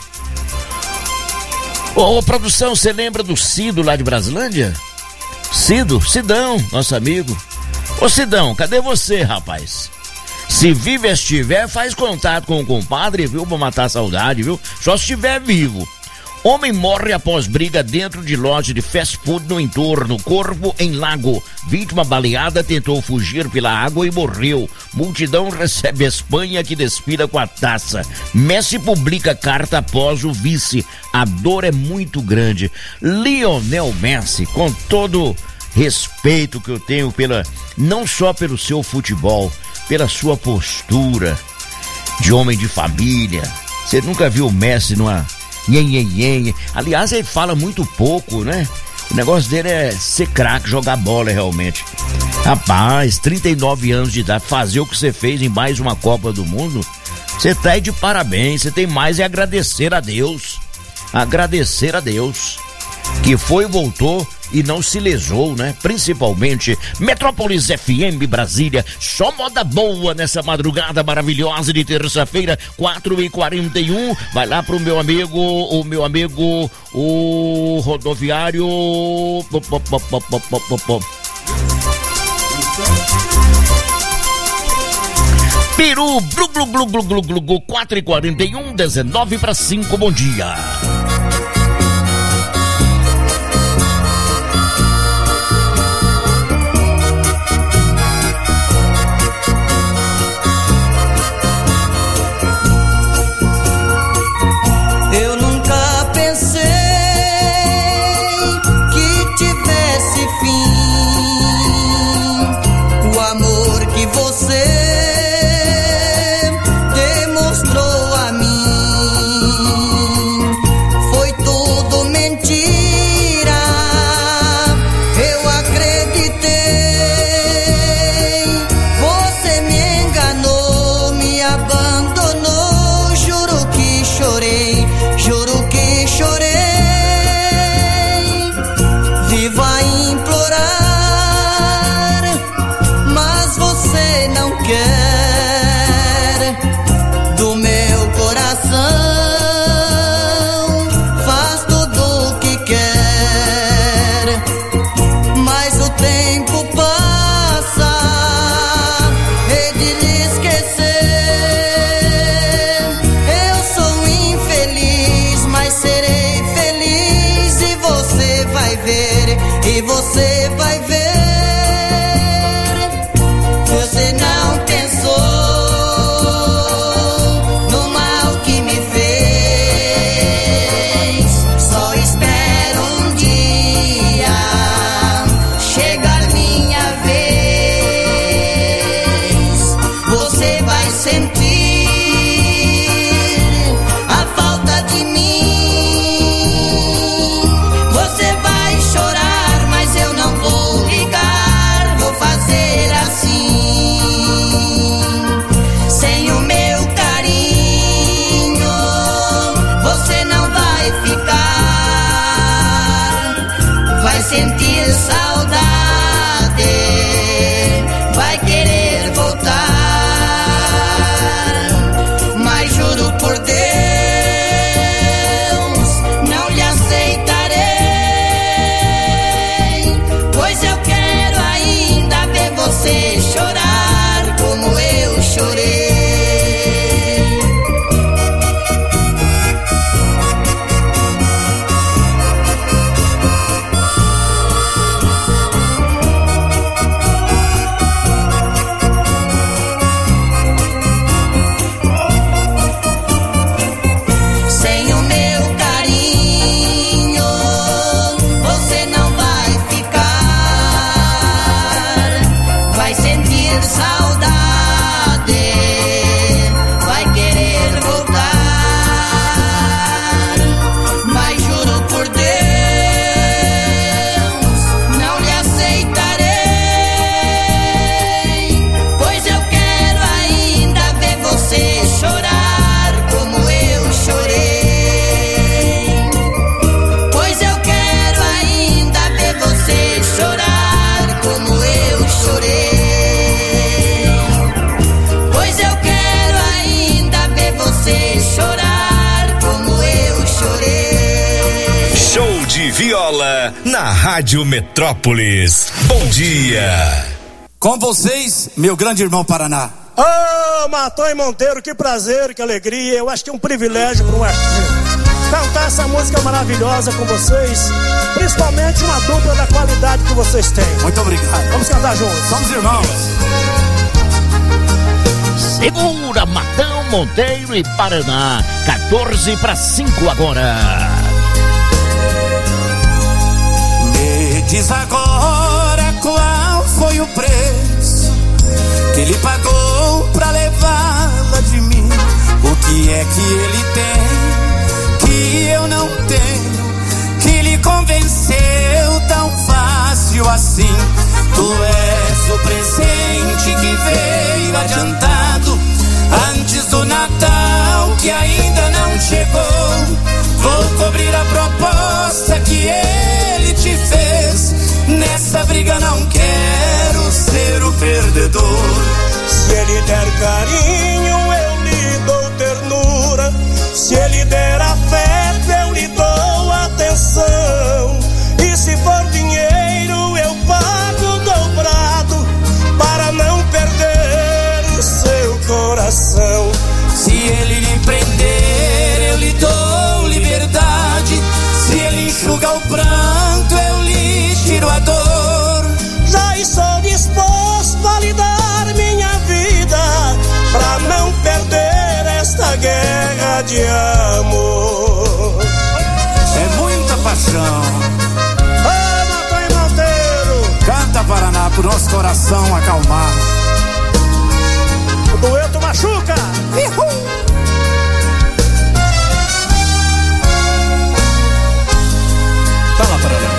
Ô, ô produção, você lembra do Cido lá de Braslândia? Cido, Cidão, nosso amigo. Ô Cidão, cadê você, rapaz? Se vivo estiver, faz contato com o compadre, viu? Pra matar a saudade, viu? Só se estiver vivo. Homem morre após briga dentro de loja de fast food no entorno. Corpo em lago. Vítima baleada tentou fugir pela água e morreu. Multidão recebe a Espanha que desfila com a taça. Messi publica carta após o vice. A dor é muito grande. Lionel Messi, com todo respeito que eu tenho pela, não só pelo seu futebol, pela sua postura de homem de família. Você nunca viu o Messi numa Nhen, nhen, nhen. Aliás, ele fala muito pouco, né? O negócio dele é ser craque, jogar bola realmente. Rapaz, trinta e nove anos de idade, fazer o que você fez em mais uma Copa do Mundo, você tá aí de parabéns. Você tem mais é agradecer a Deus. Agradecer a Deus que foi e voltou e não se lesou, né? Principalmente Metrópolis F M Brasília, só moda boa nessa madrugada maravilhosa de terça-feira, quatro e quarenta e um. Vai lá pro meu amigo, o meu amigo, o rodoviário. Peru, glu, glu, glu, glu, glu, glu, glu, quatro e quarenta e um, dezenove para cinco, bom dia. Eu nunca pensei que tivesse fim o amor que você e você vai ver. Você não pensou no mal que me fez. Só espero um dia chegar minha vez. Você vai sentir a falta de mim. Você vai chorar, mas eu não vou ligar. Vou fazer assim. Sem o meu carinho, você não vai ficar. Vai sentir saudade, vai querer voltar. Mas juro por Deus, não lhe aceitarei. Pois eu quero ainda ver você chorar como eu chorei. Sem o meu carinho, você não vai ficar. Vai sentir saudade, vai querer voltar. Mas juro por Deus, não lhe aceitarei. Pois eu quero ainda ver você chorar como eu chorei. Pois eu quero ainda ver você chorar como eu chorei. Pois eu quero ainda ver você chorar como eu chorei. Show de viola na Rádio Metrópolis. Bom dia. Com vocês, meu grande irmão Paraná. Ô, Matonho Monteiro, que prazer, que alegria. Eu acho que é um privilégio para um artista cantar essa música maravilhosa com vocês, principalmente uma dupla da qualidade que vocês têm. Muito obrigado. Vamos cantar juntos. Somos irmãos. Segura, Matão, Monteiro e Paraná, quatorze para cinco agora. Me diz agora qual foi o preço que ele pagou pra levá-la de mim. O que é que ele tem que eu não tenho, que lhe convenceu tão fácil assim? Tu és o presente que veio adiantado antes do Natal, que ainda não chegou. Vou cobrir a proposta que ele te fez. carinho, eu lhe dou ternura. Se ele der afeto, eu lhe dou atenção. E se for dinheiro, eu pago dobrado, para não perder o seu coração. Se ele lhe prender, eu lhe dou liberdade. Se ele enxuga o pranto, eu lhe tiro a dor. Já estou disposto a lhe dar minha vida, pra não perder esta guerra de amor. É muita paixão. Ô, Matou e Monteiro, Canta Paraná pro nosso coração acalmar. O dueto machuca. Uhul. Fala, Paraná.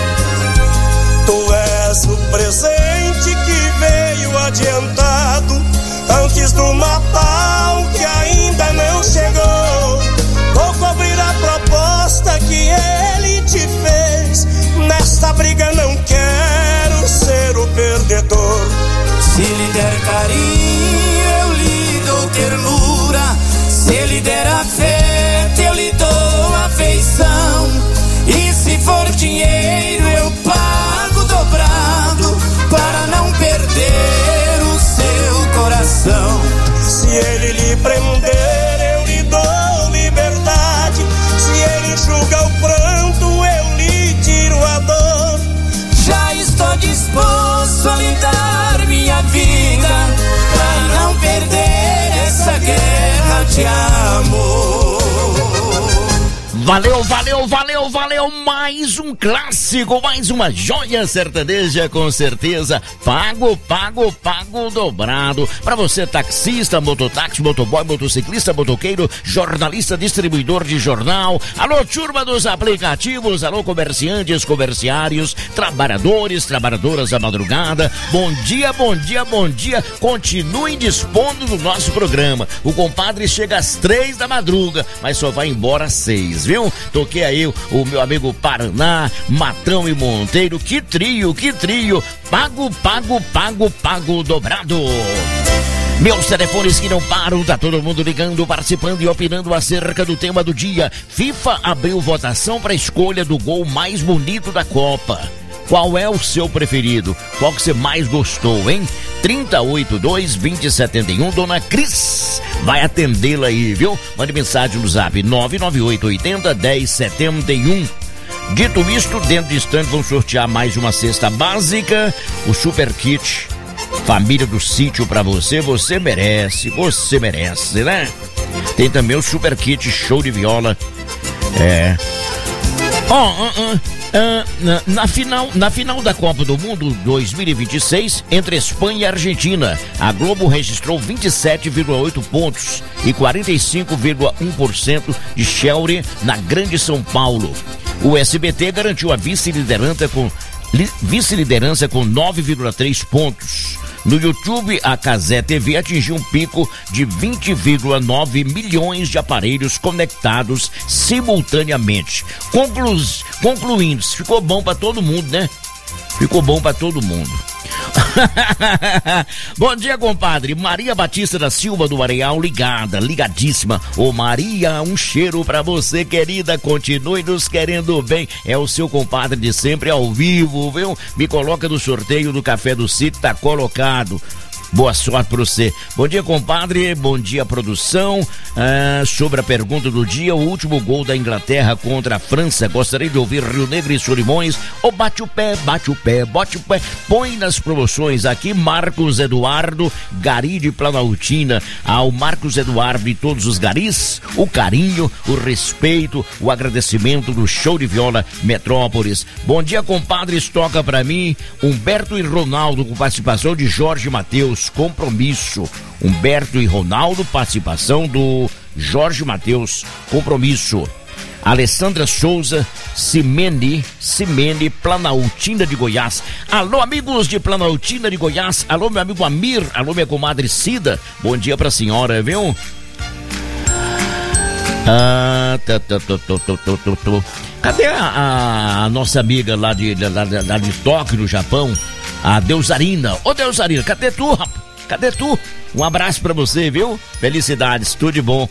Tu és o presente que veio adiantado, antes do Natal que ainda não chegou. Vou cobrir a proposta que ele te fez. Nesta briga não quero ser o perdedor. Se lhe der carinho, eu lhe dou ternura. Se ele der afeto, eu lhe dou afeição. E se for dinheiro, eu pago dobrado, para não perder o seu coração. Se ele lhe prender, eu lhe dou liberdade. Se ele enxuga o pranto, eu lhe tiro a dor. Já estou disposto a lhe dar minha vida, para não perder essa guerra de amor. Valeu, valeu, valeu, valeu, mais um clássico, mais uma joia sertaneja, com certeza, pago, pago, pago dobrado, pra você taxista, mototáxi, motoboy, motociclista, motoqueiro, jornalista, distribuidor de jornal, alô turma dos aplicativos, alô comerciantes, comerciários, trabalhadores, trabalhadoras da madrugada, bom dia, bom dia, bom dia, continuem dispondo do nosso programa, o compadre chega às três da madruga, mas só vai embora às seis, viu? Toquei aí o, o meu amigo Paraná, Matrão e Monteiro, que trio, que trio, pago, pago, pago, pago dobrado. Meus telefones que não param, tá todo mundo ligando, participando e opinando acerca do tema do dia. FIFA abriu votação para a escolha do gol mais bonito da Copa. Qual é o seu preferido? Qual que você mais gostou, hein? trinta e oito, dois, vinte, setenta e um, Dona Cris vai atendê-la aí, viu? Mande mensagem no zap nove nove oito oito zero, dez setenta e um. Dito isto, dentro de instante vamos sortear mais uma cesta básica, o Super Kit Família do Sítio pra você, você merece, você merece, né? Tem também o Super Kit Show de Viola. É. Ó, oh, uh, uh. Uh, na, na, final, na final da Copa do Mundo dois mil e vinte e seis, entre Espanha e Argentina, a Globo registrou vinte e sete vírgula oito pontos e quarenta e cinco vírgula um por cento de share na Grande São Paulo. O S B T garantiu a vice-liderança com, li, vice-liderança com nove vírgula três pontos. No YouTube, a Cazé T V atingiu um pico de vinte vírgula nove milhões de aparelhos conectados simultaneamente. Conclu... Concluindo, ficou bom pra todo mundo, né? Ficou bom pra todo mundo. Bom dia, compadre. Maria Batista da Silva do Areal, ligada, ligadíssima. Ô Maria, um cheiro pra você, querida. Continue nos querendo bem. É o seu compadre de sempre ao vivo, viu? Me coloca no sorteio do Café do Sítio, tá colocado. Boa sorte pra você. Bom dia, compadre. Bom dia, produção. Ah, sobre a pergunta do dia, o último gol da Inglaterra contra a França. Gostaria de ouvir Rio Negro e Solimões. Ou oh, bate o pé, bate o pé, bate o pé. Põe nas promoções aqui, Marcos Eduardo, Gari de Planaltina. Ao Marcos Eduardo e todos os garis, o carinho, o respeito, o agradecimento do Show de Viola Metrópolis. Bom dia, compadres. Toca pra mim Humberto e Ronaldo, com participação de Jorge Mateus. Compromisso. Humberto e Ronaldo, participação do Jorge Mateus. Compromisso. Alessandra Souza, Cimene, Cimene, Planaltina de Goiás. Alô, amigos de Planaltina de Goiás. Alô, meu amigo Amir. Alô, minha comadre Cida. Bom dia pra senhora, viu? Ah, tá, tá, tá, tá, tá, tá, tá. Cadê a, a nossa amiga lá de, lá, lá de Tóquio, no Japão? A Deusarina. Ô, Deusarina, cadê tu, rapaz? Cadê tu? Um abraço pra você, viu? Felicidades, tudo de bom.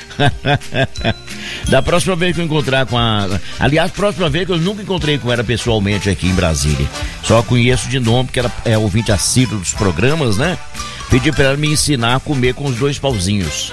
Da próxima vez que eu encontrar com a... Aliás, próxima vez que eu nunca encontrei com ela pessoalmente aqui em Brasília. Só conheço de nome, porque ela é ouvinte assíduo dos programas, né? Pedi pra ela me ensinar a comer com os dois pauzinhos.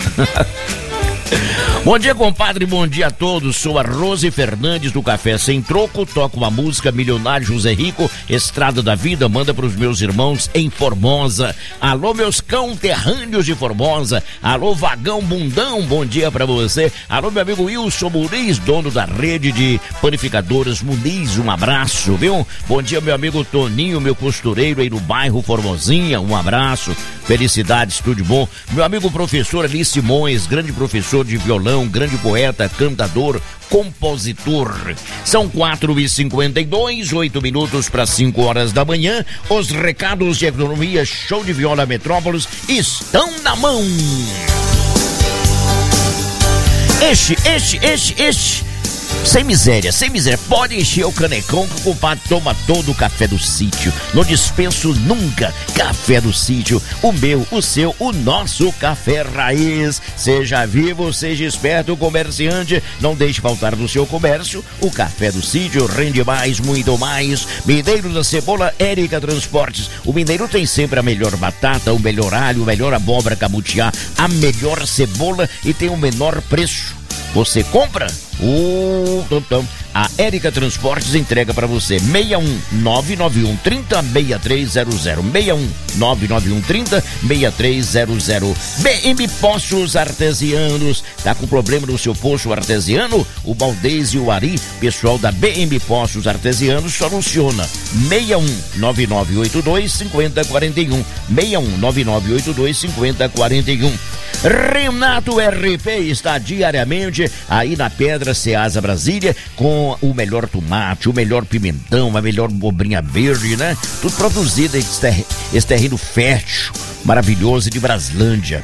Bom dia, compadre, bom dia a todos. Sou a Rose Fernandes do Café Sem Troco. Toco uma música Milionário José Rico, Estrada da Vida. Manda para os meus irmãos em Formosa. Alô, meus conterrâneos de Formosa. Alô, Vagão Bundão, bom dia para você. Alô, meu amigo Wilson Muniz, dono da rede de panificadoras Muniz, um abraço, viu? Bom dia, meu amigo Toninho, meu costureiro aí no bairro Formosinha, um abraço. Felicidades, tudo de bom. Meu amigo professor Ali Simões, grande professor de violão, grande poeta, cantador, compositor. São quatro e cinquenta e dois, oito minutos para cinco horas da manhã. Os recados de economia Show de Viola Metrópolis estão na mão. Este, este, este, este. Sem miséria, sem miséria. Pode encher o canecão que o compadre toma todo o café do sítio. Não dispenso nunca. Café do sítio, o meu, o seu, o nosso café raiz. Seja vivo, seja esperto, comerciante. Não deixe faltar no seu comércio o café do sítio. Rende mais, muito mais. Mineiro da Cebola, Érica Transportes. O mineiro tem sempre a melhor batata, o melhor alho, o melhor abóbora camutiá, a melhor cebola e tem o menor preço. Você compra? Uh, tum, tum. A Érica Transportes entrega para você. seis um nove nove um três zero seis três zero zero. seis um nove nove um três zero seis três zero zero. B M Poços Artesianos. Tá com problema no seu poço artesiano? O Baldez e o Ari, pessoal da B M Poços Artesianos, soluciona. seis um nove nove oito dois cinco zero quatro um. seis um nove nove oito dois cinco zero quatro um. Renato R P está diariamente aí na Pedra Ceasa Brasília com o melhor tomate, o melhor pimentão, a melhor abobrinha verde, né? Tudo produzido nesse ter- terreno fértil, maravilhoso de Braslândia.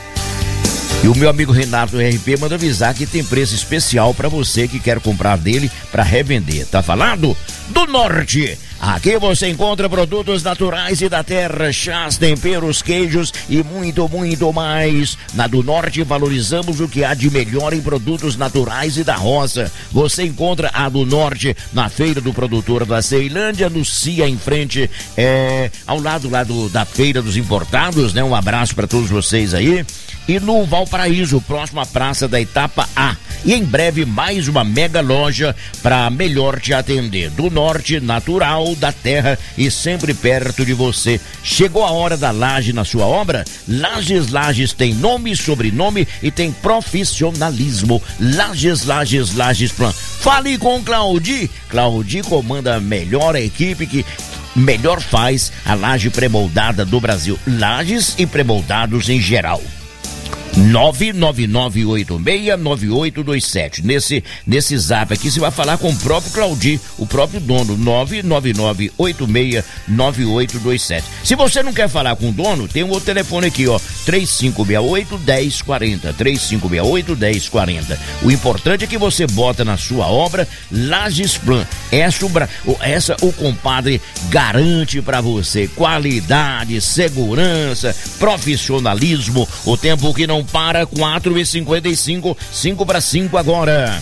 E o meu amigo Renato R P manda avisar que tem preço especial para você que quer comprar dele para revender. Tá falando? Do Norte. Aqui você encontra produtos naturais e da terra, chás, temperos, queijos e muito, muito mais. Na do Norte valorizamos o que há de melhor em produtos naturais e da roça. Você encontra a do Norte na Feira do Produtor da Ceilândia, no CIA em frente, é, ao lado lá do, da Feira dos Importados, né? Um abraço para todos vocês aí. E no Valparaíso, próximo à Praça da Etapa A. E em breve mais uma mega loja para melhor te atender. Do Norte, natural, da terra e sempre perto de você. Chegou a hora da laje na sua obra? Lages Lages tem nome, sobrenome e tem profissionalismo. Lages Lages Lages Plan. Fale com Claudi. Claudi comanda a melhor equipe que melhor faz a laje pré-moldada do Brasil. Lajes e pré-moldados em geral. nove nove nove oito seis nove oito dois sete. Nesse, nesse zap aqui você vai falar com o próprio Claudi, o próprio dono. Nove nove nove oito seis nove oito dois sete. Se você não quer falar com o dono, tem um outro telefone aqui, ó, três cinco seis oito, um zero quatro zero, três cinco seis oito, um zero quatro zero. O importante é que você bota na sua obra Lages Plan. Essa, essa o compadre garante pra você qualidade, segurança, profissionalismo. O tempo que não para, quatro e cinquenta e cinco, cinco para cinco agora.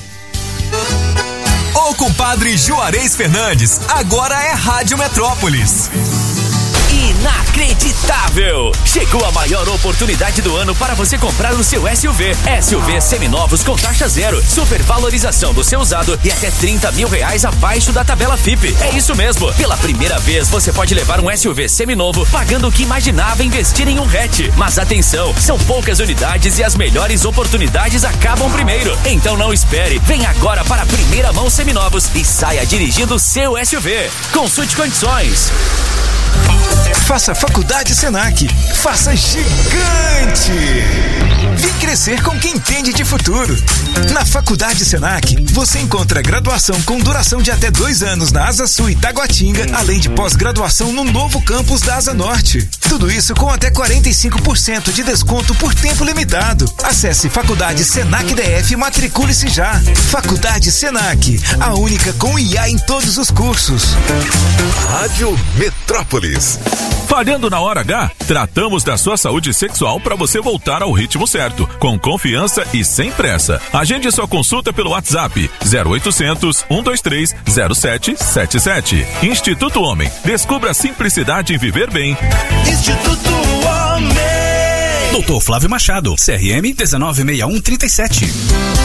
O compadre Juarez Fernandes, agora é Rádio Metrópolis. Inacreditável! Chegou a maior oportunidade do ano para você comprar o seu S U V. S U V seminovos com taxa zero, supervalorização do seu usado e até trinta mil reais abaixo da tabela F I P. É isso mesmo! Pela primeira vez você pode levar um S U V seminovo pagando o que imaginava investir em um hatch. Mas atenção, são poucas unidades e as melhores oportunidades acabam primeiro. Então não espere, vem agora para a primeira mão seminovos e saia dirigindo o seu S U V. Consulte condições. Faça Faculdade Senac. Faça gigante. Vem crescer com quem entende de futuro. Na Faculdade Senac, você encontra graduação com duração de até dois anos na Asa Sul e Taguatinga, além de pós-graduação no novo campus da Asa Norte. Tudo isso com até quarenta e cinco por cento de desconto por tempo limitado. Acesse Faculdade Senac D F e matricule-se já. Faculdade Senac, a única com I A em todos os cursos. Rádio Metrópolis. Falhando na hora H? Tratamos da sua saúde sexual para você voltar ao ritmo certo, com confiança e sem pressa. Agende sua consulta pelo WhatsApp zero oitocentos, um dois três, zero sete sete sete. Instituto Homem. Descubra a simplicidade em viver bem. Instituto Homem. doutor Flávio Machado, C R M um nove seis um três sete.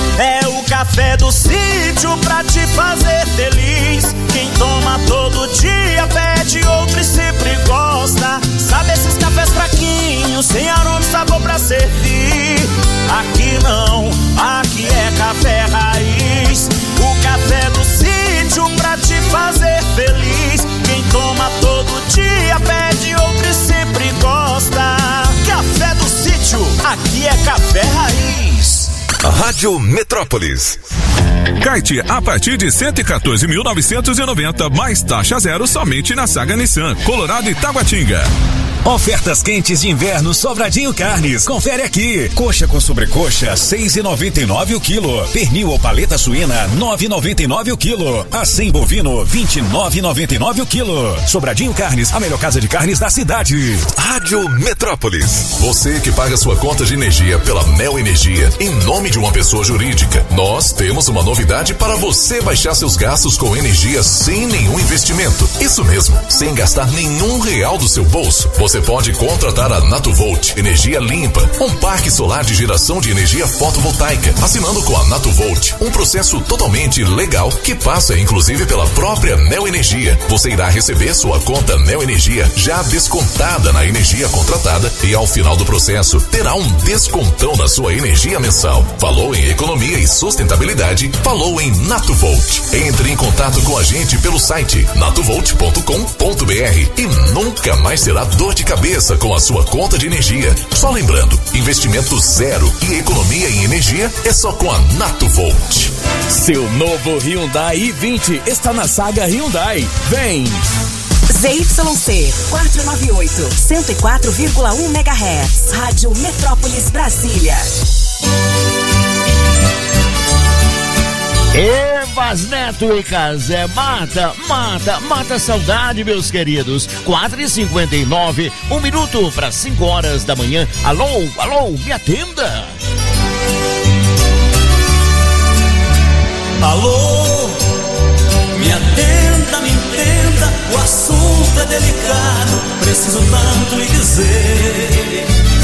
É o café do sítio pra te fazer feliz. Quem toma todo dia pede outro e sempre gosta. Sabe esses cafés fraquinhos, sem aroma e sabor pra servir? Aqui não, aqui é café raiz. O café do sítio pra te fazer feliz. Quem toma todo dia pede outro e sempre gosta. Café do sítio, aqui é café raiz. Rádio Metrópolis. Kite a partir de cento e quatorze mil novecentos e noventa, mais taxa zero somente na Saga Nissan, Colorado e Taguatinga. Ofertas quentes de inverno Sobradinho Carnes. Confere aqui. Coxa com sobrecoxa, seis e noventa e nove o quilo. Pernil ou paleta suína, nove e noventa e nove o quilo. Acém bovino, vinte e nove e noventa e nove o quilo. Sobradinho Carnes, a melhor casa de carnes da cidade. Rádio Metrópolis. Você que paga sua conta de energia pela Mel Energia em nome de uma pessoa jurídica, nós temos uma novidade para você baixar seus gastos com energia sem nenhum investimento. Isso mesmo, sem gastar nenhum real do seu bolso. Você pode contratar a Natuvolt Energia Limpa, um parque solar de geração de energia fotovoltaica, assinando com a Natuvolt, um processo totalmente legal que passa inclusive pela própria Neo Energia. Você irá receber sua conta Neo Energia já descontada na energia contratada e ao final do processo terá um descontão na sua energia mensal. Falou em economia e sustentabilidade, falou em Natuvolt. Entre em contato com a gente pelo site natuvolt ponto com ponto br e nunca mais será dor de cabeça com a sua conta de energia. Só lembrando, investimento zero e economia em energia é só com a Natuvolt. Seu novo Hyundai i vinte está na Saga Hyundai. Vem! Z Y C quatrocentos e noventa e oito, cento e quatro vírgula um megahertz. Rádio Metrópolis Brasília. Evas Neto e Casé, mata, mata, mata a saudade, meus queridos. quatro e cinquenta e nove, um minuto para cinco horas da manhã. Alô, alô, me atenda. Alô, me atenda, me entenda, o assunto é delicado, preciso tanto lhe dizer.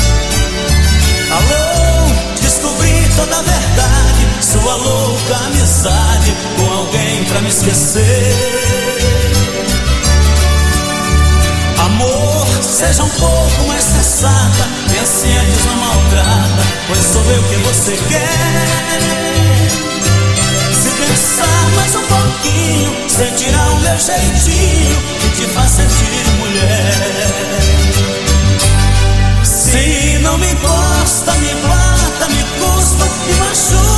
Alô, descobri toda a verdade, sua louca amizade com alguém pra me esquecer. Amor, seja um pouco mais sensata, pense antes, não maltrata, pois sou eu que você quer. Se pensar mais um pouquinho, sentirá o meu jeitinho que te faz sentir mulher. Se não me gosta, me mata, me custa, me machuca,